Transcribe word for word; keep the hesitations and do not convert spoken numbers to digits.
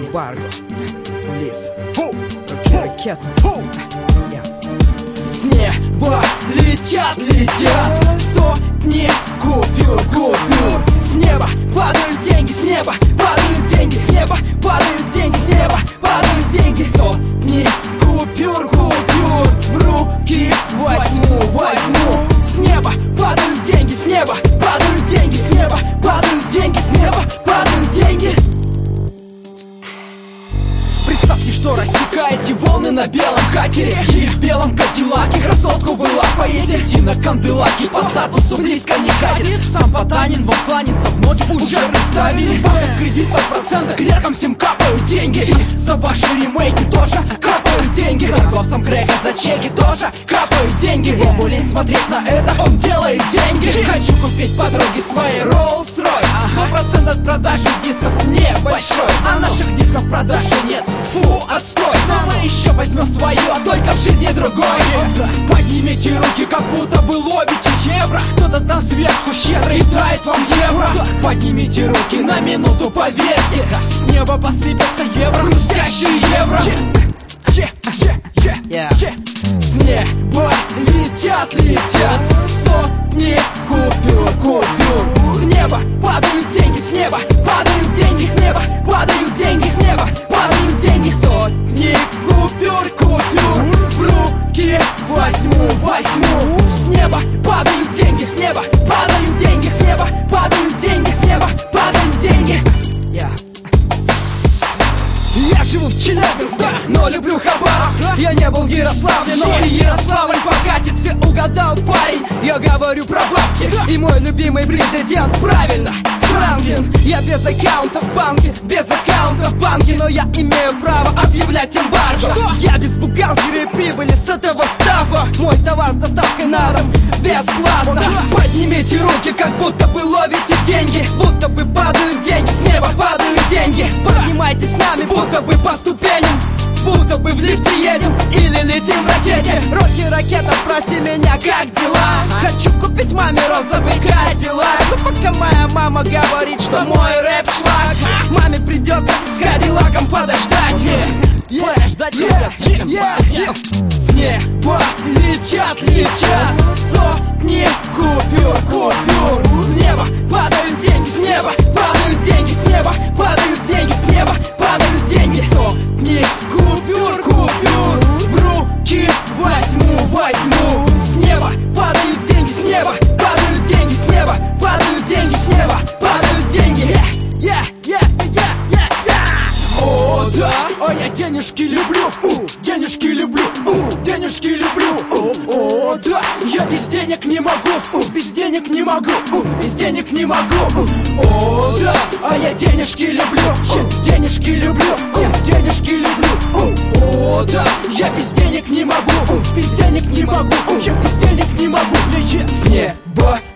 Эмбарго, Лис, ракета. С неба летят, летят сотни купюр, купюр. С неба падают деньги, с неба падают деньги, с неба падают деньги, с неба падают деньги. Сотни купюр, купюр в руки возьму, возьму. С неба падают деньги, с неба падают деньги, с неба падают деньги, с неба падают деньги. Представьте, что рассекаете волны на белом катере и в белом кадиллаке. Красотку вы лапаете, и на канделаке по статусу близко не катит. Сам Потанин вам кланяться в ноги уже представили. Банк кредит под проценты, клеркам всем капают деньги. И за ваши ремейки тоже капают деньги. Торговцам Грека за чеки тоже капают деньги. Бобу лень смотреть на это, он делает деньги. Хочу купить подруге своей Rolls-Royce, но процент от продажи дисков небольшой, а наших дисков в продаже нет. Фу, отстой, но мы еще возьмем свое, а только в жизни другое. Поднимите руки, как будто вы ловите евро. Кто-то там сверху щедро кидает вам евро. Поднимите руки на минуту, поверьте, с неба посыпятся евро, хрустящие евро. С неба летят, летят сотни купюр, купюр. С неба падают деньги, с неба падают деньги, с неба падают деньги, с неба падают деньги. Сотни купюр, купюр в руки возьму, возьму. С неба падают деньги, с неба падают деньги, с неба падают деньги, с неба падают деньги. Yeah. Я живу в Челябинске, но люблю Хабаровск. Я не был в Ярославле, но и Ярославль покатит. Ты угадал, парень, я говорю про бабки. И мой любимый президент, правильно, Франклин. Я без аккаунта в банке, без аккаунта в банке, но я имею право объявлять эмбарго. Что? Я без бухгалтера и прибыли с этого стафа. Мой товар с доставкой на дом бесплатно. Поднимите руки, как будто вы ловите деньги, будто бы падают деньги, с неба падают деньги. Поднимайтесь с нами, будто бы по ступеням, будто бы в лифте едем или летим в ракете. Рокки, ракета, спроси меня, как дела? Хочу купить маме розовый кадиллак, но пока моя мама говорит, что мой рэп шлак, маме придется с кадиллаком подождать. Подождать придется. С неба летят, летят сотни купюр, купюр. С неба падают деньги, с неба падают деньги, с неба падают деньги, с неба падают деньги. Сотни купюр, купюр в руки возьму, возьму. С неба падают деньги, с неба падают деньги, с неба падают деньги, с неба падают деньги. Yeah, yeah, yeah, yeah, yeah. О, да, а я денежки люблю, у, денежки люблю, у, денежки люблю. О, о, да, я без денег не могу, у, без денег не могу, у, без денег не могу. О, да, а я денежки люблю, у, денежки люблю, у, денежки люблю. О, да, я без денег не могу, у, без денег не могу, я без денег не могу. С неба